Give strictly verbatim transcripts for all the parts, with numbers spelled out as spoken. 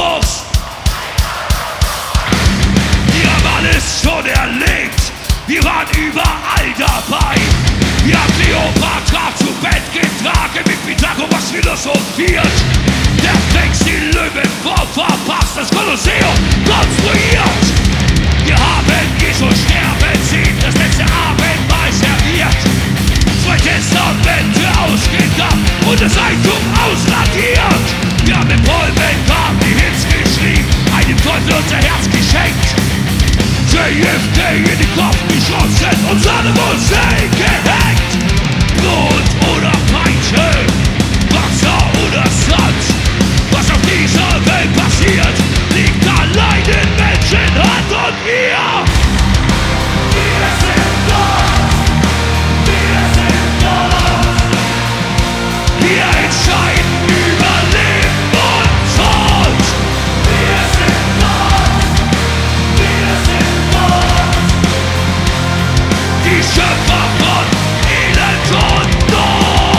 Kosmos. Wir haben alles schon erlebt, wir waren überall dabei. Wir haben Kleopatra zu Bett getragen, mit Pythagoras philosophiert. Der Flex die Löwenform verpasst, das Kolosseum konstruiert. Wir haben Jesus sterben sehen, das letzte Abendmahl serviert. Zwei Testamente ausgedacht und das Eigentum ausradiert. Wir haben im Paul McCartney Hits geschrieben, einem Teufel unser Herz geschenkt. J F K in den Kopf geschossen und seine Musik gehängt. Brot oder Peitsche, Wasser oder Sand. Was auf dieser Welt passiert, liegt allein in Menschenhand und ihr. Wir sind Gott, wir sind Gott. Wir entscheiden über Leben und Tod. Wir sind Gott, wir sind Gott. Die Schöpfer von Elend und Not.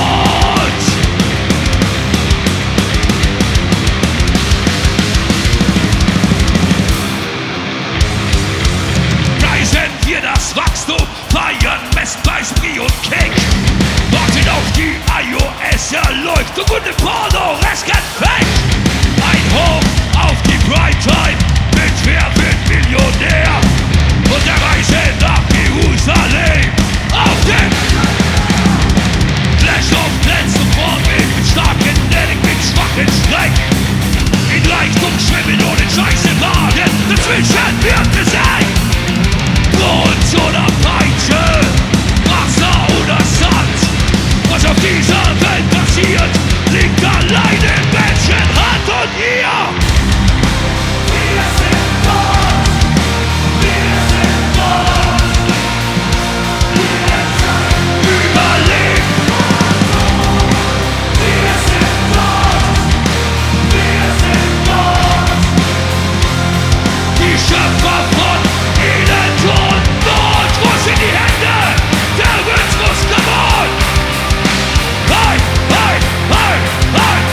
Preisen wir das Wachstum, feiern Messpreis, Brie und Kick. Warten auf die iOS-Erleuchtung und den Porno-Rest-Effekt. Ein Hoch auf die Primetime mit Wer wird Millionär? Und der Reise nach Jerusalem auf dem Clash of Clans sofort mit starken Nelling, mit schwachen Strecken. In Reichtum schwimmen ohne Scheiße Wagen, dazwischen wird gesenkt. Brot oder Peitsche, Wasser oder Sand. Was auf dieser Welt passiert, liegt allein in Menschenhand und ihr. Wir sind Gott, wir sind Gott. Wir entscheiden über Leben und Tod. Wir sind Gott, wir sind Gott. Die Schöpfer von Elend und Not. Wo sind die Hände? Der Rhythmus, come on! Hey, hey, hey, hey!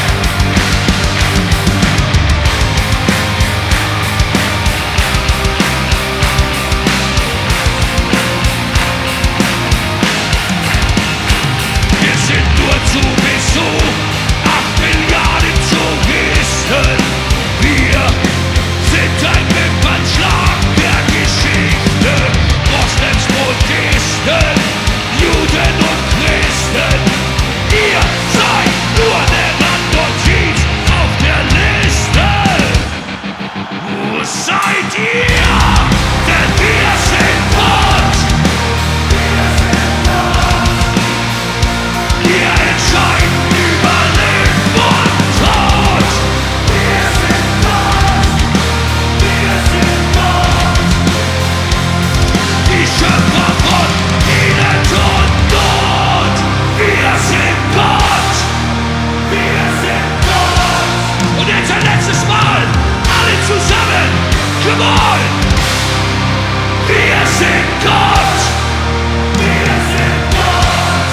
Wir sind nur zu Besuch, acht Milliarden Touristen. Wir sind ein Wimpernschlag der Geschichte. Moslems, Buddhisten, Juden und Christen. Ihr seid nur der Randnotiz auf der Liste. Wo seid ihr? Denn wir sind Gott. Wir sind Gott. Wir entscheiden über Leben und Tod. Wir sind Gott. Wir sind Gott. Die Schöpfer von Elend und Not. Wir sind Gott. Wir sind Gott. Und jetzt ein letztes Mal. Alle zusammen. Come on. Wir sind Gott. Wir sind Gott.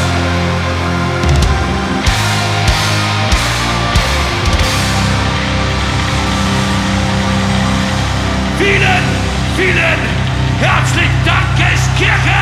Vielen, vielen herzlichen Dank, Kirche!